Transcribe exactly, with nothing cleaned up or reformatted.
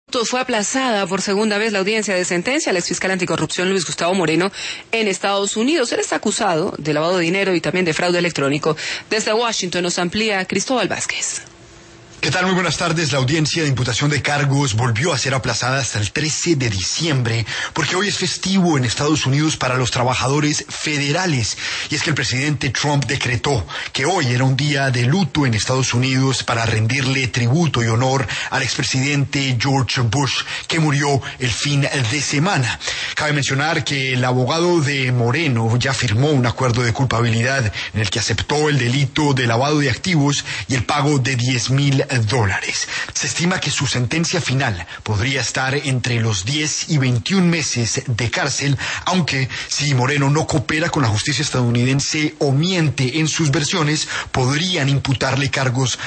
Fue aplazada por segunda vez la audiencia de sentencia al exfiscal anticorrupción Luis Gustavo Moreno en Estados Unidos. Él está acusado de lavado de dinero y también de fraude electrónico. Desde Washington nos amplía Cristóbal Vázquez. ¿Qué tal? Muy buenas tardes. La audiencia de imputación de cargos volvió a ser aplazada hasta el trece de diciembre, porque hoy es festivo en Estados Unidos para los trabajadores federales. Y es que el presidente Trump decretó que hoy era un día de luto en Estados Unidos para rendirle tributo y honor al expresidente George Bush, que murió el fin de semana. Cabe mencionar que el abogado de Moreno ya firmó un acuerdo de culpabilidad en el que aceptó el delito de lavado de activos y el pago de diez mil dólares. Se estima que su sentencia final podría estar entre los diez y veintiún meses de cárcel, aunque si Moreno no coopera con la justicia estadounidense o miente en sus versiones, podrían imputarle cargos